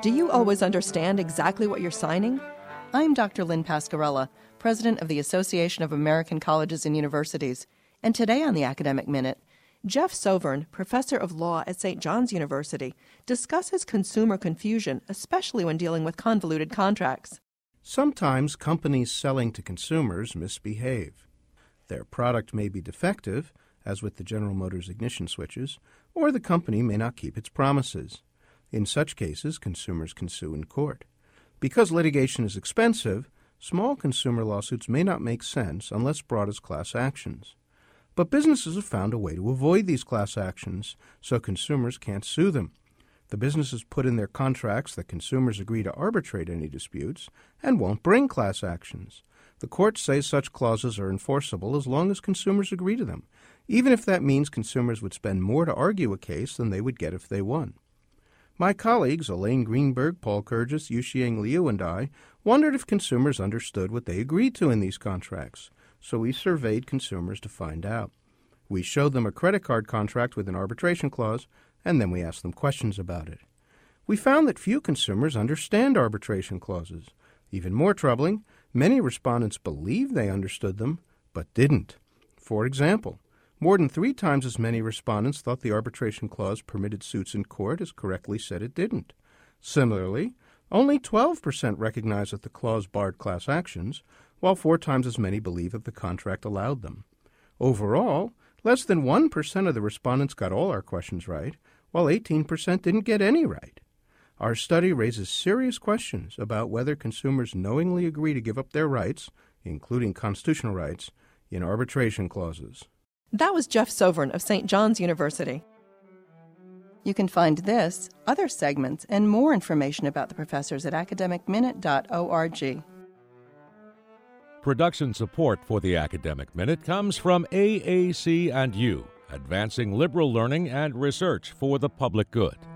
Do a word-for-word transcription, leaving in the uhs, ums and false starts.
Do you always understand exactly what you're signing? I'm Doctor Lynn Pascarella, president of the Association of American Colleges and Universities, and today on the Academic Minute, Jeff Sovern, professor of law at Saint John's University, discusses consumer confusion, especially when dealing with convoluted contracts. Sometimes companies selling to consumers misbehave. Their product may be defective, as with the General Motors ignition switches, or the company may not keep its promises. In such cases, consumers can sue in court. Because litigation is expensive, small consumer lawsuits may not make sense unless brought as class actions. But businesses have found a way to avoid these class actions so consumers can't sue them. The businesses put in their contracts that consumers agree to arbitrate any disputes and won't bring class actions. The courts say such clauses are enforceable as long as consumers agree to them, even if that means consumers would spend more to argue a case than they would get if they won. My colleagues Elaine Greenberg, Paul Kurgis, Yuxiang Liu, and I wondered if consumers understood what they agreed to in these contracts, so we surveyed consumers to find out. We showed them a credit card contract with an arbitration clause, and then we asked them questions about it. We found that few consumers understand arbitration clauses. Even more troubling, many respondents believed they understood them, but didn't. For example, more than three times as many respondents thought the arbitration clause permitted suits in court as correctly said it didn't. Similarly, only twelve percent recognized that the clause barred class actions, while four times as many believe that the contract allowed them. Overall, less than one percent of the respondents got all our questions right, while eighteen percent didn't get any right. Our study raises serious questions about whether consumers knowingly agree to give up their rights, including constitutional rights, in arbitration clauses. That was Jeff Sovern of Saint John's University. You can find this, other segments, and more information about the professors at academic minute dot org. Production support for the Academic Minute comes from A A C and U, advancing liberal learning and research for the public good.